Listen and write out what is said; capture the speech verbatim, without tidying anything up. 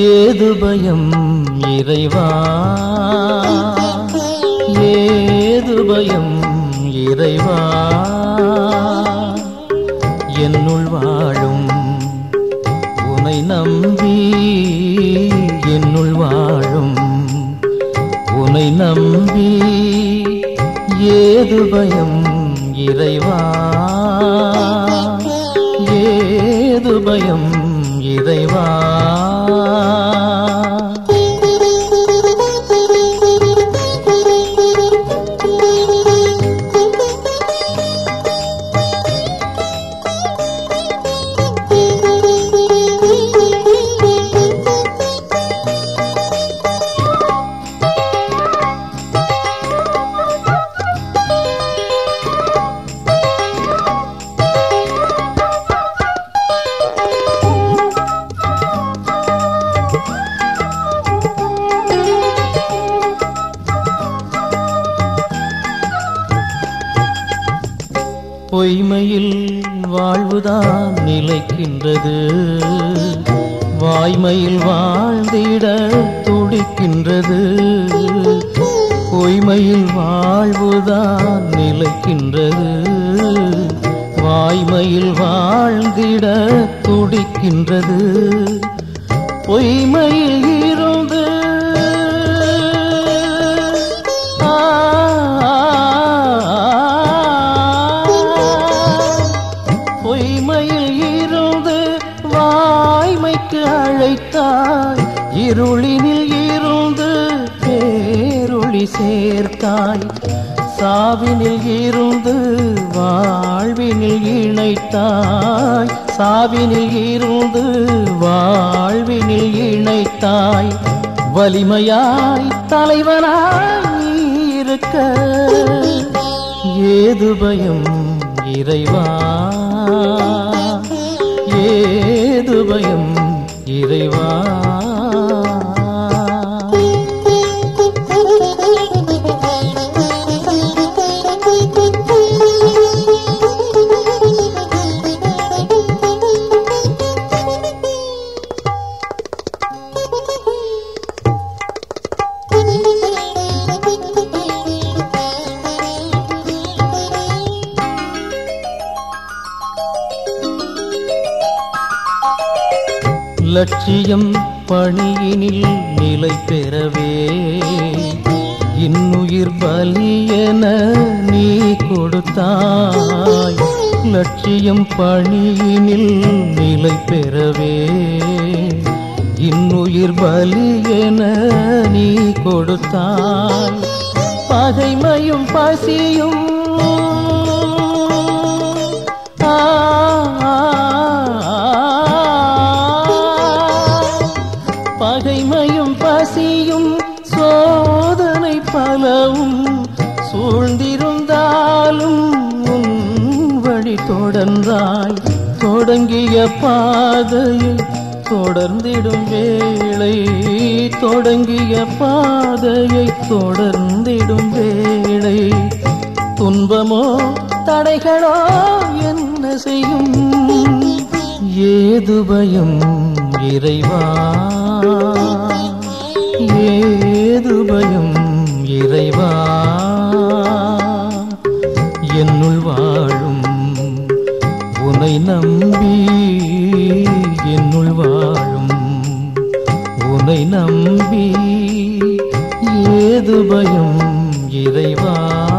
ஏது பயம் இறைவா, ஏது பயம் இறைவா, என்னுள் வாழும் உனை நம்பி, என்னுள் வாழும் உனை நம்பி, ஏது பயம் இறைவா, ஏது பயம் இறைவா. பொய்மையில் வாழ்வுதான் நிலைக்கின்றது, வாய்மையில் வாழ்ந்திட துடிக்கின்றது. பொய்மையில் வாழ்வுதான் நிலைக்கின்றது, வாய்மையில் வாழ்ந்திட துடிக்கின்றது. பொய்மையில் இருந்து பொய்மையில் இருந்து வாய்மைக்கு அழைத்தாய், இருளினில் இருந்து பேரொளி சேர்த்தாய். சாவினில் இருந்து வாழ்வினில் இணைத்தாய், சாவினில் இருந்து வாழ்வினில் இணைத்தாய். வலிமையாய் தலைவனாய் இருக்க ஏது பயம் இறைவா, ஏது பயம் இறைவா. லட்சியம் பணியினில் நிலை பெறவே இன்னுயிர் பலியென நீ கொடுத்தாய். லட்சியம் பணியினில் நிலை பெறவே இன்னுயிர் பலியென நீ கொடுத்தாய். பகைமையும் பசியும் பகைமையும் பசியும் சோதனை பலவும் சூழ்ந்திருந்தாலும் உன் வழி தொடர்ந்தாய். தொடங்கிய பாதையை தொடர்ந்திடும் வேளை, தொடங்கிய பாதையை தொடர்ந்திடும் வேளை. துன்பமோ தடைகளோ என்ன செய்யும், ஏது பயம் இறைவா, ஏது பயம் இறைவா. என்னுள் வாழும் உனை நம்பி, என்னுள் வாழும் உனை நம்பி, ஏது பயம் இறைவா.